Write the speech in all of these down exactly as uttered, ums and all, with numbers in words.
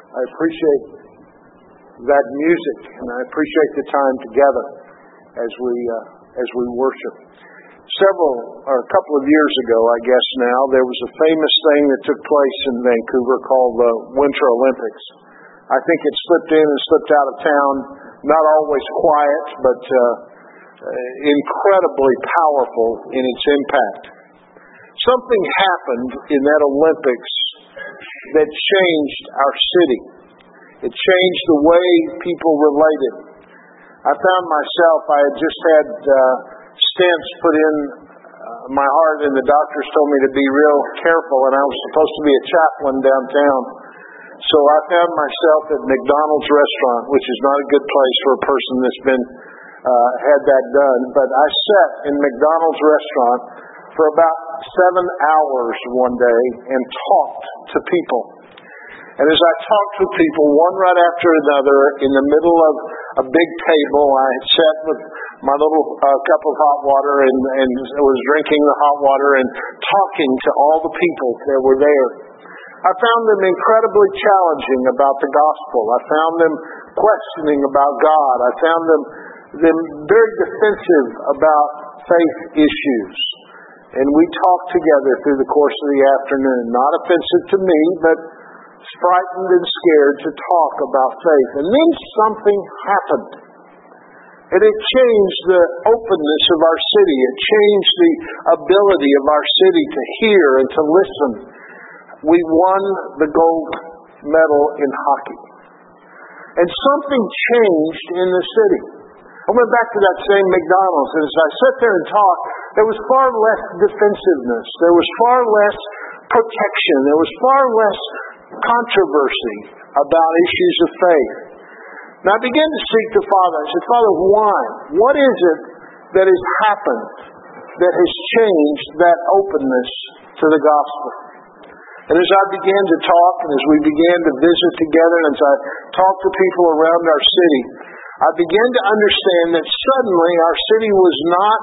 I appreciate that music, and I appreciate the time together as we uh, as we worship. Several, or a couple of years ago, I guess now, there was a famous thing that took place in Vancouver called the Winter Olympics. I think it slipped in and slipped out of town, not always quiet, but uh, incredibly powerful in its impact. Something happened in that Olympics that changed our city. It changed the way people related. I found myself, I had just had uh, stents put in uh, my heart, and the doctors told me to be real careful, and I was supposed to be a chaplain downtown. So I found myself at McDonald's restaurant, which is not a good place for a person that's been uh, had that done. But I sat in McDonald's restaurant for about seven hours one day and talked to people. And as I talked to people, one right after another, in the middle of a big table, I had sat with my little uh, cup of hot water and, and was drinking the hot water and talking to all the people that were there. I found them incredibly challenging about the gospel. I found them questioning about God. I found them, them very defensive about faith issues. And we talked together through the course of the afternoon. Not offensive to me, but frightened and scared to talk about faith. And then something happened. And it changed the openness of our city. It changed the ability of our city to hear and to listen. We won the gold medal in hockey. And something changed in the city. I went back to that same McDonald's, and as I sat there and talked, there was far less defensiveness. There was far less protection. There was far less controversy about issues of faith. Now I began to seek the Father. I said, Father, why? What is it that has happened that has changed that openness to the gospel? And as I began to talk, and as we began to visit together, and as I talked to people around our city, I began to understand that suddenly our city was not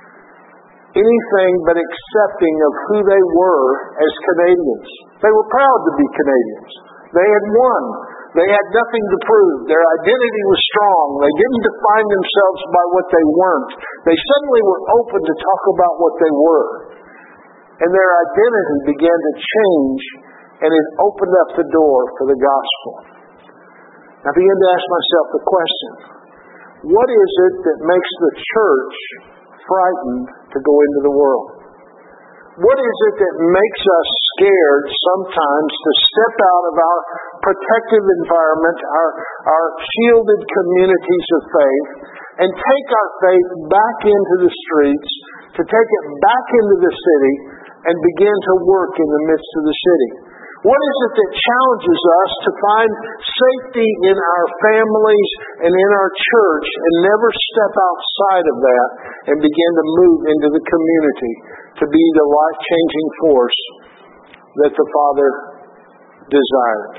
anything but accepting of who they were as Canadians. They were proud to be Canadians. They had won. They had nothing to prove. Their identity was strong. They didn't define themselves by what they weren't. They suddenly were open to talk about what they were. And their identity began to change, and it opened up the door for the gospel. I began to ask myself the question, what is it that makes the church frightened to go into the world? What is it that makes us scared sometimes to step out of our protective environment, our, our shielded communities of faith, and take our faith back into the streets, to take it back into the city, and begin to work in the midst of the city? What is it that challenges us to find safety in our families and in our church and never step outside of that and begin to move into the community to be the life-changing force that the Father desired?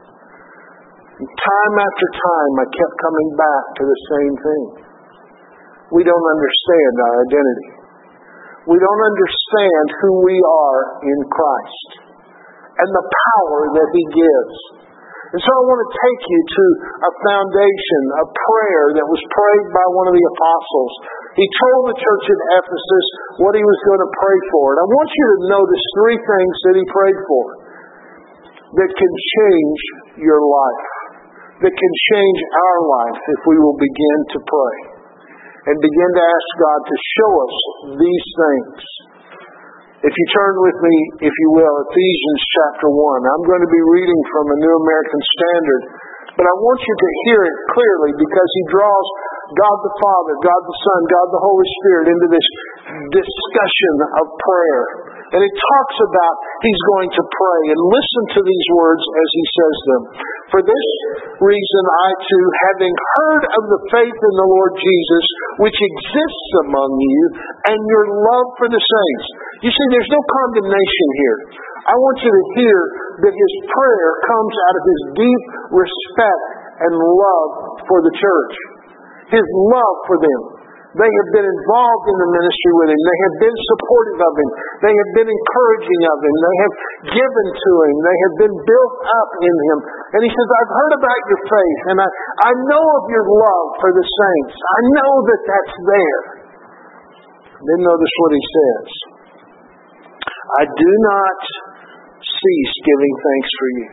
Time after time, I kept coming back to the same thing. We don't understand our identity. We don't understand who we are in Christ and the power that He gives. And so I want to take you to a foundation, a prayer that was prayed by one of the apostles. He told the church at Ephesus what he was going to pray for. And I want you to notice three things that he prayed for that can change your life, that can change our life if we will begin to pray and begin to ask God to show us these things. If you turn with me, if you will, Ephesians chapter one. I'm going to be reading from a New American Standard, but I want you to hear it clearly because he draws God the Father, God the Son, God the Holy Spirit into this discussion of prayer. And it talks about he's going to pray. And listen to these words as he says them. For this reason I too, having heard of the faith in the Lord Jesus, which exists among you, and your love for the saints. You see, there's no condemnation here. I want you to hear that his prayer comes out of his deep respect and love for the church. His love for them. They have been involved in the ministry with him. They have been supportive of him. They have been encouraging of him. They have given to him. They have been built up in him. And he says, I've heard about your faith, and I, I know of your love for the saints. I know that that's there. Then notice what he says. I do not cease giving thanks for you.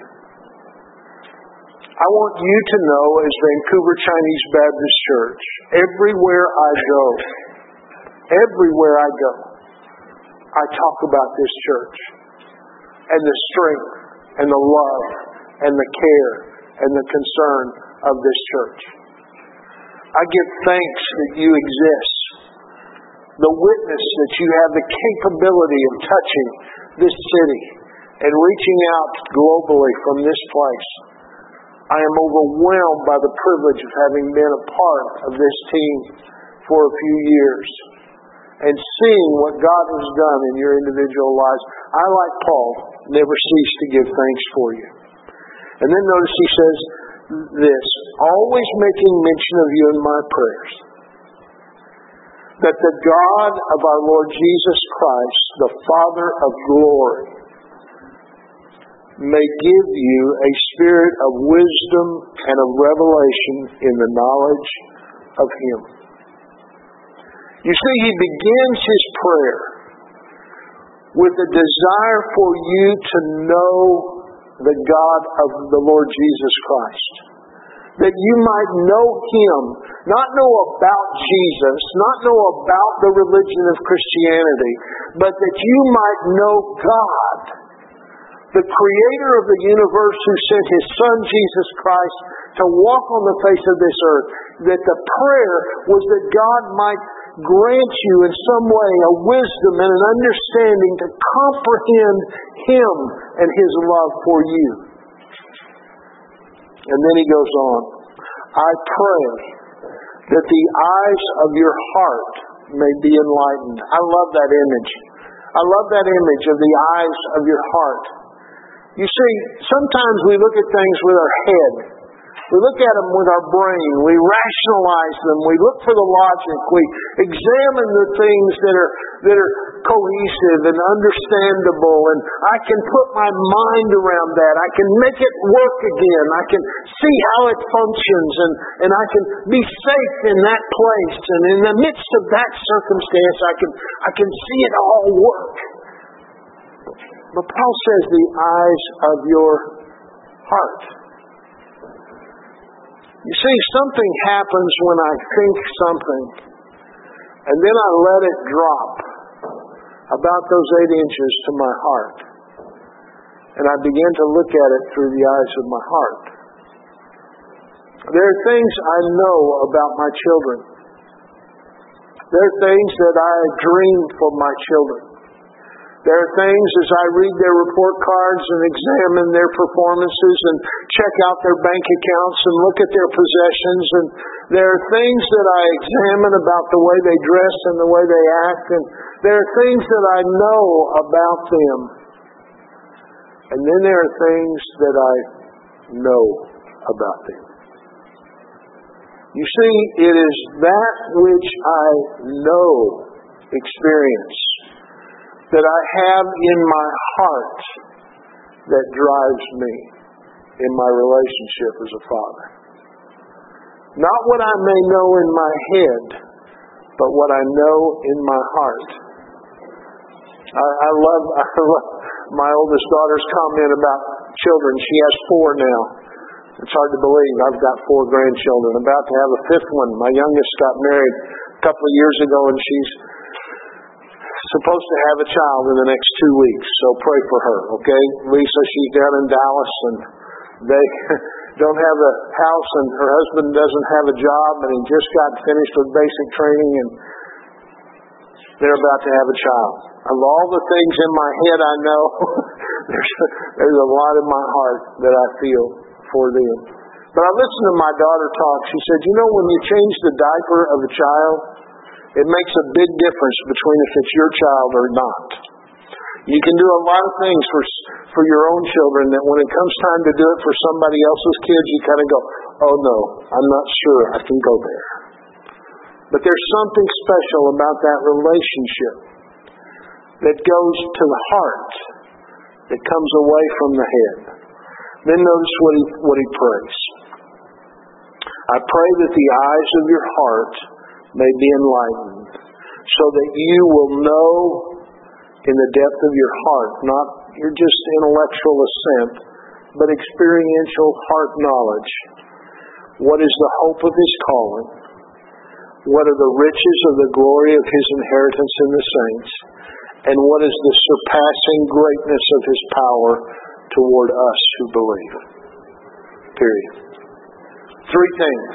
I want you to know, as Vancouver Chinese Baptist Church, everywhere I go, everywhere I go, I talk about this church and the strength and the love and the care and the concern of this church. I give thanks that you exist. The witness that you have the capability of touching this city and reaching out globally from this place. I am overwhelmed by the privilege of having been a part of this team for a few years and seeing what God has done in your individual lives. I, like Paul, never cease to give thanks for you. And then notice he says this, always making mention of you in my prayers, that the God of our Lord Jesus Christ, the Father of glory, may give you a spirit of wisdom and of revelation in the knowledge of Him. You see, he begins his prayer with a desire for you to know the God of the Lord Jesus Christ. That you might know Him, not know about Jesus, not know about the religion of Christianity, but that you might know God, the Creator of the universe who sent His Son Jesus Christ to walk on the face of this earth. That the prayer was that God might grant you in some way a wisdom and an understanding to comprehend Him and His love for you. And then he goes on, I pray that the eyes of your heart may be enlightened. I love that image. I love that image of the eyes of your heart. You see, sometimes we look at things with our head. We look at them with our brain. We rationalize them. We look for the logic. We examine the things that are that are cohesive and understandable. And I can put my mind around that. I can make it work again. I can see how it functions. And, and I can be safe in that place. And in the midst of that circumstance, I can I can see it all work. But Paul says the eyes of your heart. You see, something happens when I think something, and then I let it drop about those eight inches to my heart. And I begin to look at it through the eyes of my heart. There are things I know about my children. There are things that I dream for my children. There are things as I read their report cards and examine their performances and check out their bank accounts and look at their possessions. And there are things that I examine about the way they dress and the way they act. And there are things that I know about them. And then there are things that I know about them. You see, it is that which I know, experience, that I have in my heart that drives me in my relationship as a father. Not what I may know in my head, but what I know in my heart. I, I love I love my oldest daughter's comment about children. She has four now. It's hard to believe. I've got four grandchildren. About to have a fifth one. My youngest got married a couple of years ago, and she's supposed to have a child in the next two weeks, so pray for her, okay? Lisa, she's down in Dallas, and they don't have a house, and her husband doesn't have a job, and he just got finished with basic training, and they're about to have a child. Of all the things in my head I know, there's, there's a lot in my heart that I feel for them. But I listened to my daughter talk. She said, you know, when you change the diaper of a child, it makes a big difference between if it's your child or not. You can do a lot of things for for your own children that when it comes time to do it for somebody else's kids, you kind of go, oh no, I'm not sure I can go there. But there's something special about that relationship that goes to the heart, that comes away from the head. Then notice what he, what he prays. I pray that the eyes of your heart may be enlightened, so that you will know in the depth of your heart, not your just intellectual assent, but experiential heart knowledge. What is the hope of his calling? What are the riches of the glory of his inheritance in the saints? And what is the surpassing greatness of his power toward us who believe? Period. Three things.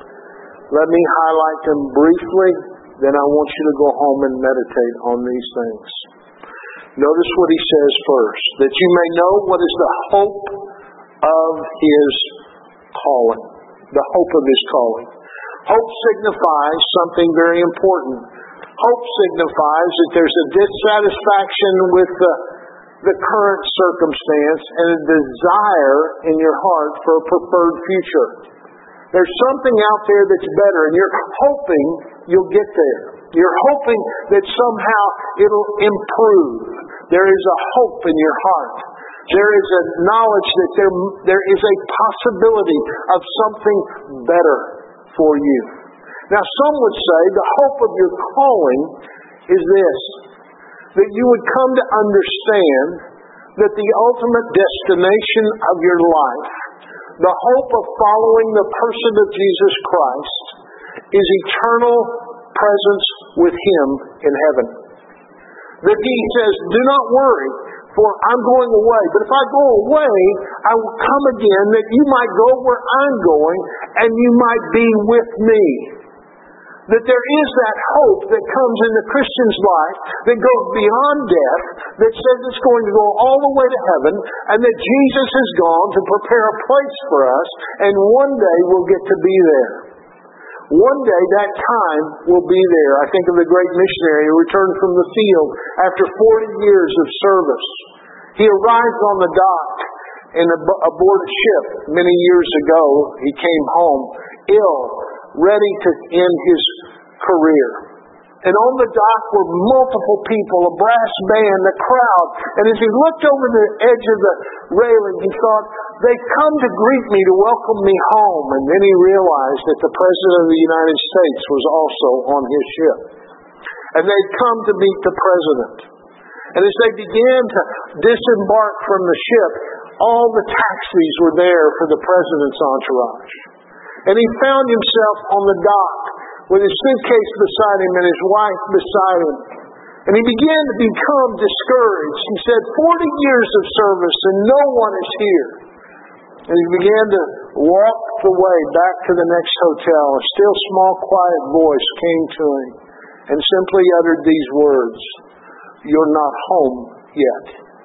Let me highlight them briefly, then I want you to go home and meditate on these things. Notice what he says first, that you may know what is the hope of his calling. The hope of his calling. Hope signifies something very important. Hope signifies that there's a dissatisfaction with the, the current circumstance and a desire in your heart for a preferred future. There's something out there that's better, and you're hoping you'll get there. You're hoping that somehow it'll improve. There is a hope in your heart. There is a knowledge that there, there is a possibility of something better for you. Now, some would say the hope of your calling is this, that you would come to understand that the ultimate destination of your life, the hope of following the person of Jesus Christ, is eternal presence with Him in heaven. That He says, do not worry, for I'm going away. But if I go away, I will come again, that you might go where I'm going, and you might be with me. That there is that hope that comes in the Christian's life that goes beyond death, that says it's going to go all the way to heaven, and that Jesus has gone to prepare a place for us, and one day we'll get to be there. One day that time will be there. I think of the great missionary who returned from the field after forty years of service. He arrived on the dock in a, aboard a ship many years ago. He came home ill, ready to end his career. And on the dock were multiple people, a brass band, a crowd. And as he looked over the edge of the railing, he thought, they've come to greet me, to welcome me home. And then he realized that the President of the United States was also on his ship. And they'd come to meet the President. And as they began to disembark from the ship, all the taxis were there for the President's entourage. And he found himself on the dock with his suitcase beside him and his wife beside him. And he began to become discouraged. He said, forty years of service and no one is here. And he began to walk the way back to the next hotel. A still small quiet voice came to him and simply uttered these words, you're not home yet.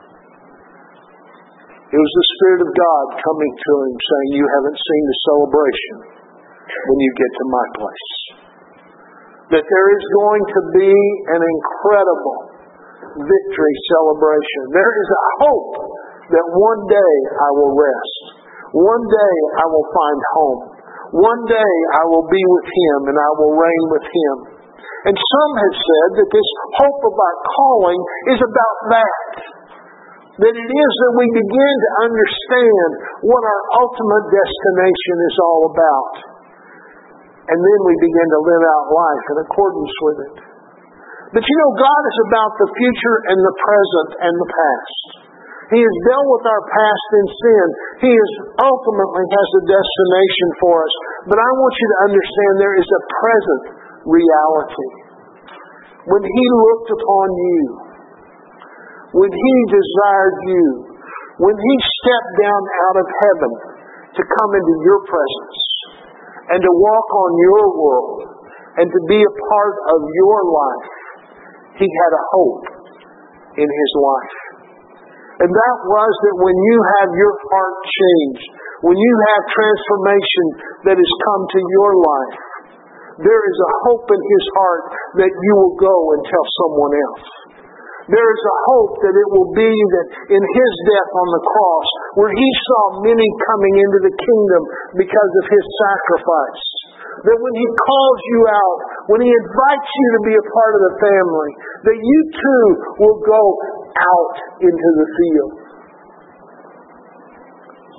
It was the Spirit of God coming to him saying, you haven't seen the celebration when you get to my place. That there is going to be an incredible victory celebration. There is a hope that one day I will rest. One day I will find home. One day I will be with Him and I will reign with Him. And some have said that this hope of our calling is about that. That it is that we begin to understand what our ultimate destination is all about. And then we begin to live out life in accordance with it. But you know, God is about the future and the present and the past. He has dealt with our past in sin. He is ultimately has a destination for us. But I want you to understand there is a present reality. When He looked upon you, when He desired you, when He stepped down out of heaven to come into your presence and to walk on your world and to be a part of your life, He had a hope in His life. And that was that when you have your heart changed, when you have transformation that has come to your life, there is a hope in His heart that you will go and tell someone else. There is a hope that it will be that in His death on the cross, where He saw many coming into the kingdom because of His sacrifice, that when He calls you out, when He invites you to be a part of the family, that you too will go out into the field.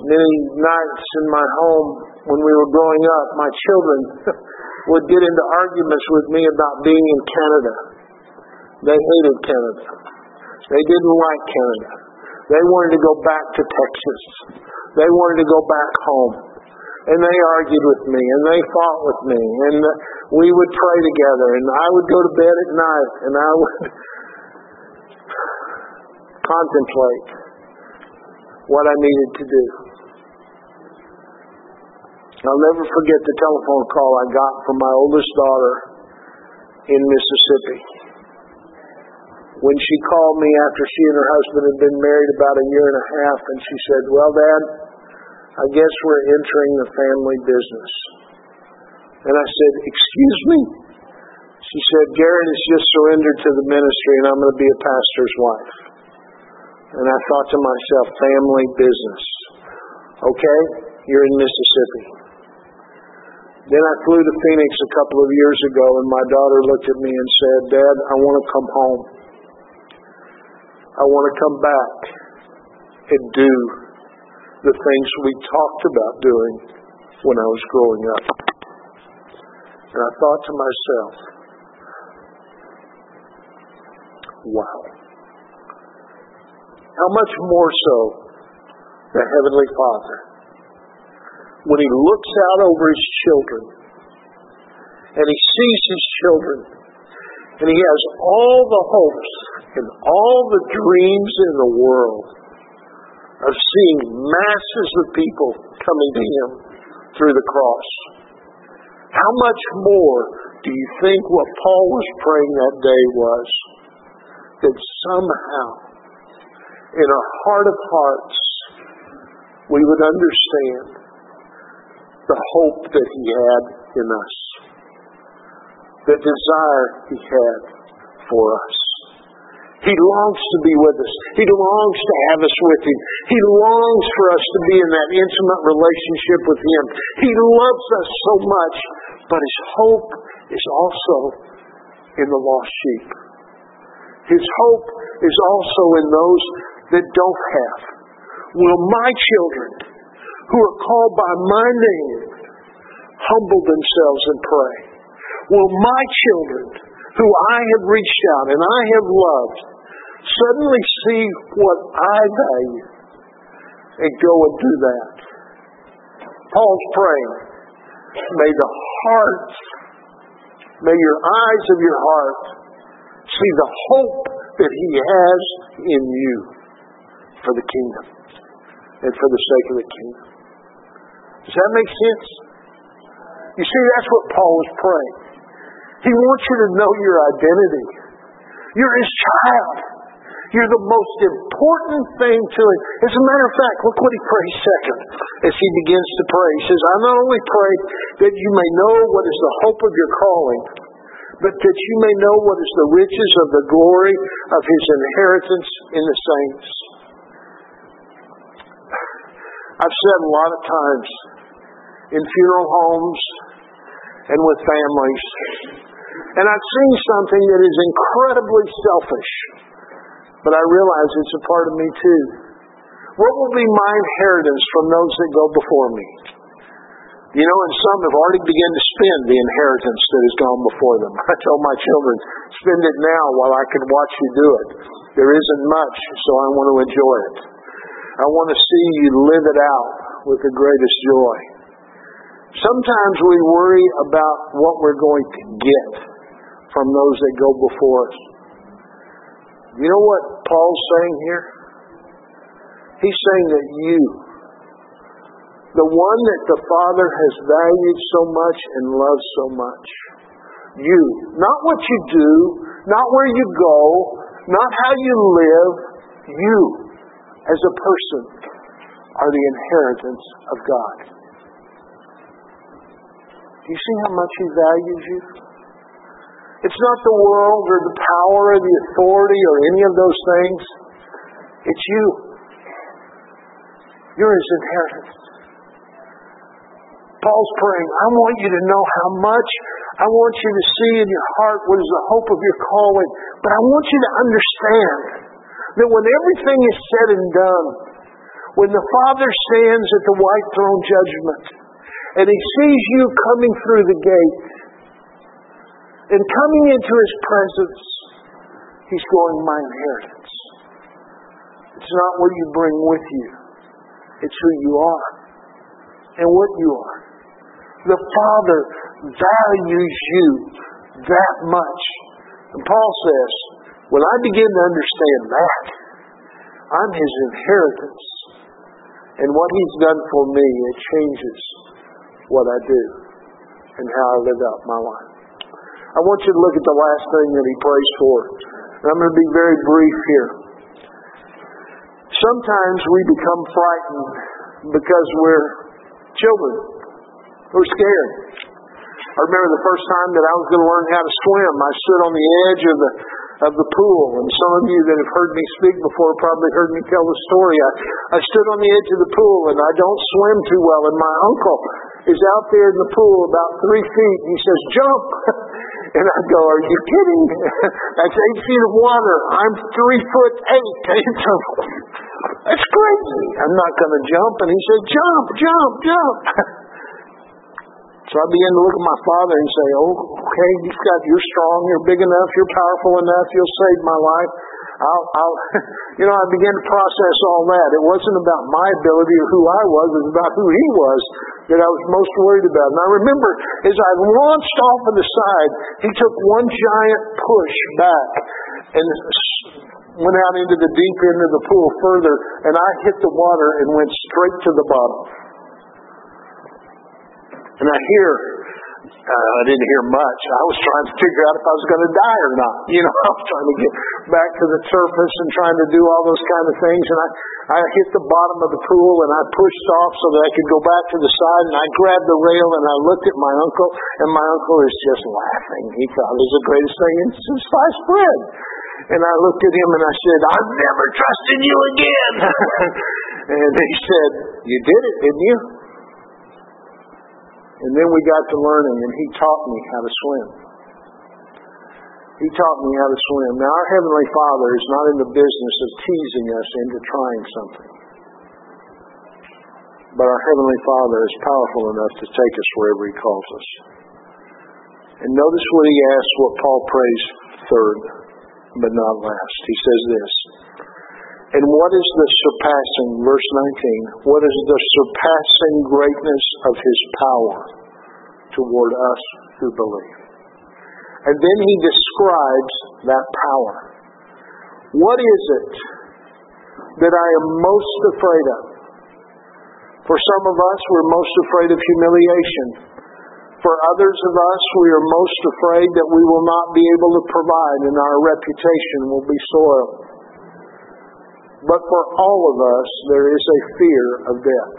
Many nights in my home when we were growing up, my children would get into arguments with me about being in Canada. They hated Canada. They didn't like Canada. They wanted to go back to Texas. They wanted to go back home. And they argued with me, and they fought with me, and we would pray together, and I would go to bed at night, and I would contemplate what I needed to do. I'll never forget the telephone call I got from my oldest daughter in Mississippi. When she called me after she and her husband had been married about a year and a half, and she said, "Well, Dad, I guess we're entering the family business." And I said, "Excuse me?" She said, "Garrett has just surrendered to the ministry, and I'm going to be a pastor's wife." And I thought to myself, family business. Okay, you're in Mississippi. Then I flew to Phoenix a couple of years ago, and my daughter looked at me and said, "Dad, I want to come home. I want to come back and do the things we talked about doing when I was growing up." And I thought to myself, wow. How much more so the Heavenly Father, when He looks out over His children and He sees His children and He has all the hopes and all the dreams in the world of seeing masses of people coming to Him through the cross. How much more do you think what Paul was praying that day was that somehow in our heart of hearts we would understand the hope that He had in us, the desire He had for us. He longs to be with us. He longs to have us with Him. He longs for us to be in that intimate relationship with Him. He loves us so much, but His hope is also in the lost sheep. His hope is also in those that don't have. Will my children, who are called by my name, humble themselves and pray? Will my children, who I have reached out and I have loved, suddenly see what I value and go and do that? Paul's praying, may the hearts, may your eyes of your heart see the hope that He has in you for the kingdom and for the sake of the kingdom. Does that make sense? You see, that's what Paul was praying. He wants you to know your identity. You're His child. You're the most important thing to Him. As a matter of fact, look what he prays second as he begins to pray. He says, "I not only pray that you may know what is the hope of your calling, but that you may know what is the riches of the glory of His inheritance in the saints." I've said a lot of times in funeral homes and with families, and I've seen something that is incredibly selfish, but I realize it's a part of me too. What will be my inheritance from those that go before me? You know, and some have already begun to spend the inheritance that has gone before them. I tell my children, spend it now while I can watch you do it. There isn't much, so I want to enjoy it. I want to see you live it out with the greatest joy. Sometimes we worry about what we're going to get from those that go before us. You know what Paul's saying here? He's saying that you, the one that the Father has valued so much and loves so much, you, not what you do, not where you go, not how you live, you as a person are the inheritance of God. Do you see how much He values you? It's not the world or the power or the authority or any of those things. It's you. You're His inheritance. Paul's praying, I want you to know how much. I want you to see in your heart what is the hope of your calling. But I want you to understand that when everything is said and done, When the Father stands at the white throne judgment and He sees you coming through the gate and coming into His presence, He's going, my inheritance. It's not what you bring with you. It's who you are and what you are. The Father values you that much. And Paul says, when I begin to understand that, I'm His inheritance. And what He's done for me, it changes what I do and how I live out my life. I want you to look at the last thing that he prays for. And I'm going to be very brief here. Sometimes we become frightened because we're children. We're scared. I remember the first time that I was going to learn how to swim. I stood on the edge of the of the pool, and some of you that have heard me speak before probably heard me tell the story. I, I stood on the edge of the pool, and I don't swim too well, and my uncle is out there in the pool about three feet, and he says, jump! And I go, are you kidding? That's eight feet of water. I'm three foot eight. That's crazy. I'm not going to jump. And he said, jump, jump, jump. So I began to look at my father and say, oh, okay, you've got, you're strong, you're big enough, you're powerful enough, you'll save my life. I'll, I'll, you know, I began to process all that. It wasn't about my ability or who I was, it was about who he was that I was most worried about. And I remember as I launched off of the side, he took one giant push back and went out into the deep end of the pool further, and I hit the water and went straight to the bottom. And I hear, uh, I didn't hear much. I was trying to figure out if I was going to die or not. You know, I was trying to get back to the surface and trying to do all those kind of things. And I, I hit the bottom of the pool and I pushed off so that I could go back to the side. And I grabbed the rail and I looked at my uncle, and my uncle is just laughing. He thought it was the greatest thing since sliced bread. And I looked at him and I said, I've never trusted you again. And he said, you did it, didn't you? And then we got to learning, and he taught me how to swim. He taught me how to swim. Now, our Heavenly Father is not in the business of teasing us into trying something. But our Heavenly Father is powerful enough to take us wherever He calls us. And notice what He asks, what Paul prays third, but not last. He says this, and what is the surpassing, verse nineteen, what is the surpassing greatness of His power toward us who believe? And then he describes that power. What is it that I am most afraid of? For some of us, we're most afraid of humiliation. For others of us, we are most afraid that we will not be able to provide and our reputation will be soiled. But for all of us, there is a fear of death.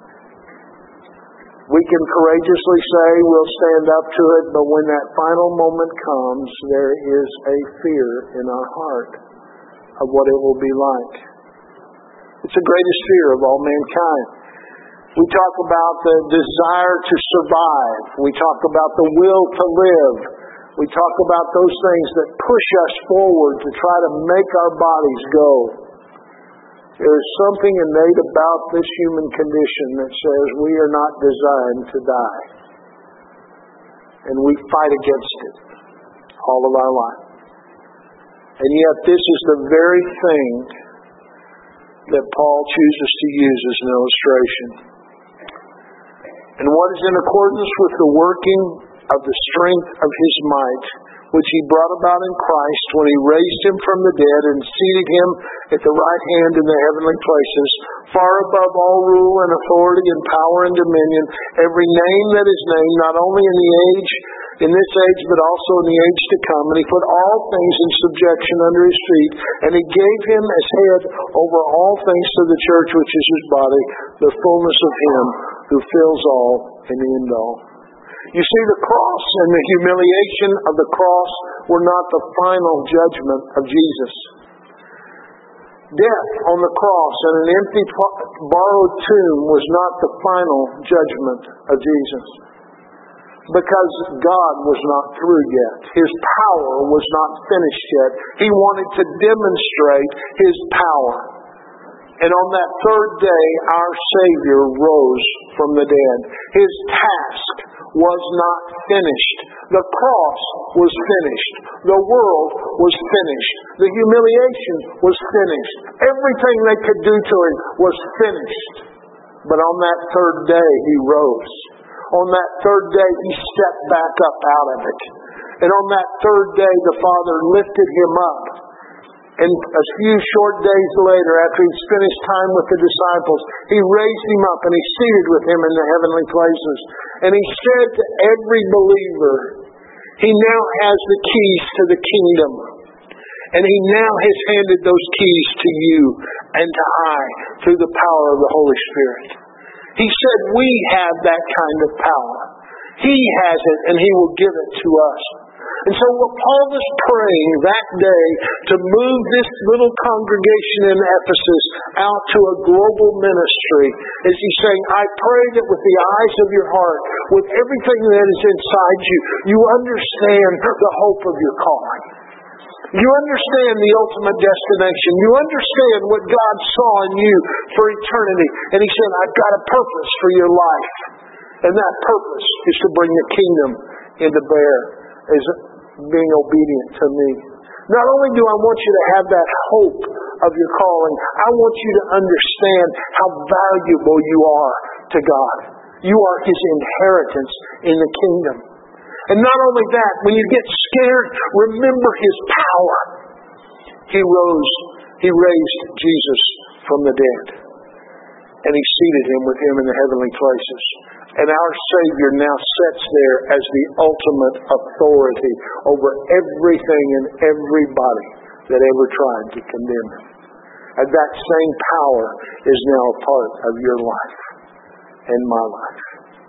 We can courageously say we'll stand up to it, but when that final moment comes, there is a fear in our heart of what it will be like. It's the greatest fear of all mankind. We talk about the desire to survive. We talk about the will to live. We talk about those things that push us forward to try to make our bodies go. There is something innate about this human condition that says we are not designed to die. And we fight against it all of our life. And yet this is the very thing that Paul chooses to use as an illustration. And what is in accordance with the working of the strength of His might, which He brought about in Christ when He raised Him from the dead and seated Him at the right hand in the heavenly places, far above all rule and authority and power and dominion, every name that is named, not only in the age, in this age, but also in the age to come. And He put all things in subjection under His feet, and He gave Him as head over all things to the church, which is His body, the fullness of Him who fills all and end all. You see, the cross and the humiliation of the cross were not the final judgment of Jesus. Death on the cross and an empty, borrowed tomb was not the final judgment of Jesus. Because God was not through yet. His power was not finished yet. He wanted to demonstrate His power. And on that third day, our Savior rose from the dead. His task was not finished. The cross was finished. The world was finished. The humiliation was finished. Everything they could do to him was finished. But on that third day, he rose. On that third day, he stepped back up out of it. And on that third day, the Father lifted him up. And a few short days later, after he'd spent his time with the disciples, he raised him up and he seated with him in the heavenly places. And he said to every believer, he now has the keys to the kingdom. And he now has handed those keys to you and to I through the power of the Holy Spirit. He said we have that kind of power. He has it and he will give it to us. And so what Paul was praying that day to move this little congregation in Ephesus out to a global ministry is he's saying, I pray that with the eyes of your heart, with everything that is inside you, you understand the hope of your calling. You understand the ultimate destination. You understand what God saw in you for eternity. And he said, I've got a purpose for your life. And that purpose is to bring the kingdom into bear as being obedient to me. Not only do I want you to have that hope of your calling, I want you to understand how valuable you are to God. You are his inheritance in the kingdom. And not only that, when you get scared, remember his power. He rose, he raised Jesus from the dead. And he seated him with him in the heavenly places. And our Savior now sits there as the ultimate authority over everything and everybody that ever tried to condemn him. And that same power is now a part of your life and my life.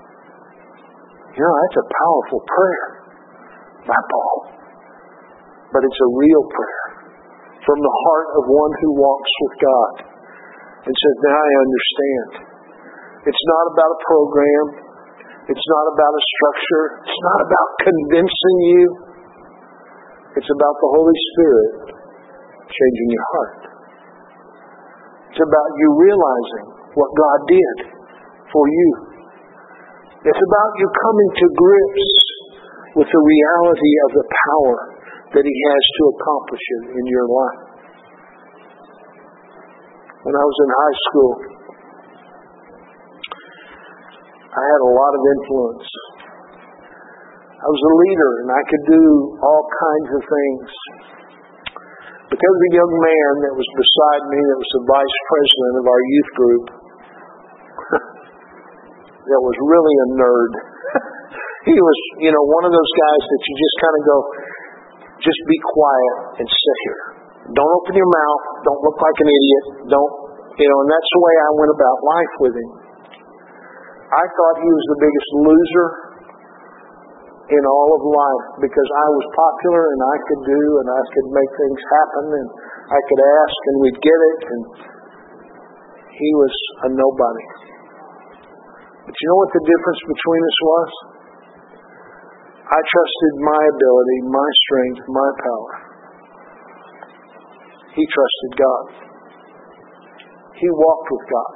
You know, that's a powerful prayer by Paul. But it's a real prayer from the heart of one who walks with God and says, now I understand. It's not about a program. It's not about a structure. It's not about convincing you. It's about the Holy Spirit changing your heart. It's about you realizing what God did for you. It's about you coming to grips with the reality of the power that he has to accomplish it in your life. When I was in high school, I had a lot of influence. I was a leader and I could do all kinds of things. But there was a young man that was beside me that was the vice president of our youth group that was really a nerd. He was, you know, one of those guys that you just kind of go, just be quiet and sit here. Don't open your mouth. Don't look like an idiot. Don't, you know, and that's the way I went about life with him. I thought he was the biggest loser in all of life because I was popular and I could do and I could make things happen and I could ask and we'd get it, and he was a nobody. But you know what the difference between us was? I trusted my ability, my strength, my power. He trusted God. He walked with God.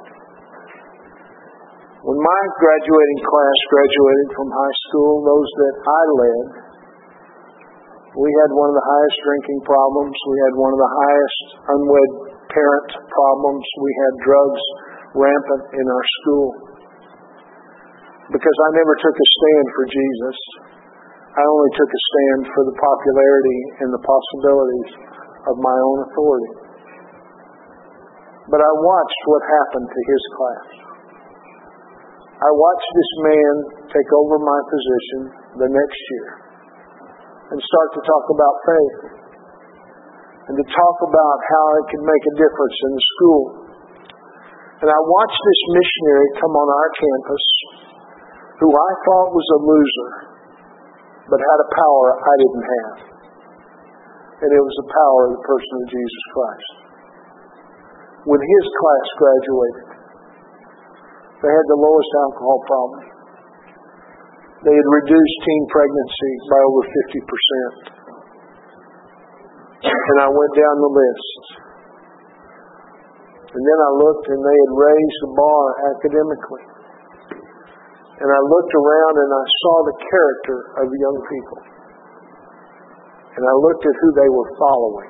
When my graduating class graduated from high school, those that I led, we had one of the highest drinking problems. We had one of the highest unwed parent problems. We had drugs rampant in our school. Because I never took a stand for Jesus. I only took a stand for the popularity and the possibilities of my own authority. But I watched what happened to his class. I watched this man take over my position the next year and start to talk about faith and to talk about how it could make a difference in the school. And I watched this missionary come on our campus who I thought was a loser, but had a power I didn't have. And it was the power of the person of Jesus Christ. When his class graduated, they had the lowest alcohol problem. They had reduced teen pregnancy by over fifty percent. And I went down the list. And then I looked and they had raised the bar academically. And I looked around and I saw the character of the young people. And I looked at who they were following.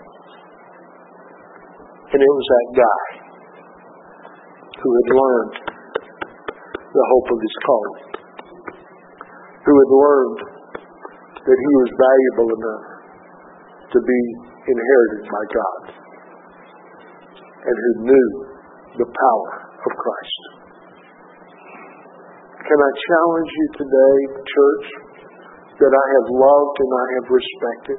And it was that guy who had learned the hope of his calling. Who had learned that he was valuable enough to be inherited by God. And who knew the power of Christ. Can I challenge you today, church, that I have loved and I have respected?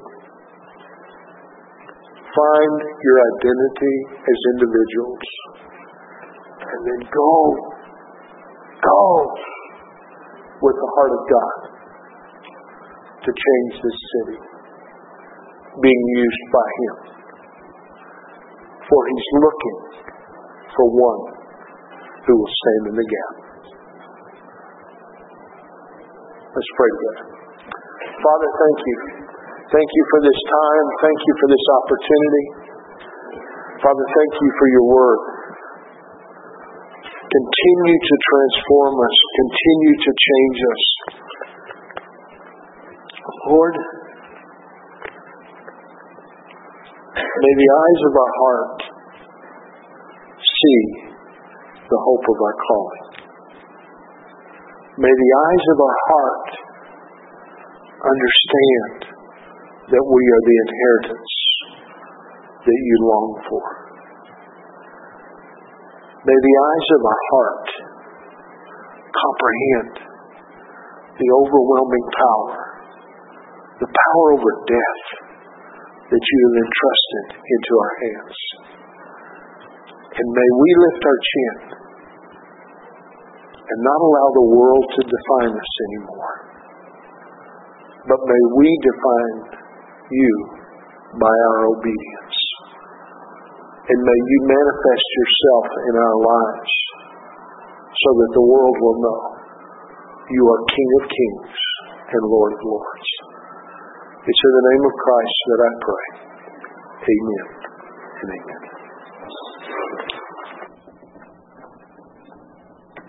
Find your identity as individuals. And then go, go with the heart of God to change this city, being used by Him. For He's looking for one who will stand in the gap. Let's pray together. Father, thank you. Thank you for this time. Thank you for this opportunity. Father, thank you for your word. Continue to transform us. Continue to change us. Lord, may the eyes of our heart see the hope of our calling. May the eyes of our heart understand that we are the inheritance that you long for. May the eyes of our heart comprehend the overwhelming power, the power over death that you have entrusted into our hands. And may we lift our chin and not allow the world to define us anymore. But may we define you by our obedience. And may you manifest yourself in our lives so that the world will know you are King of Kings and Lord of Lords. It's in the name of Christ that I pray. Amen and amen.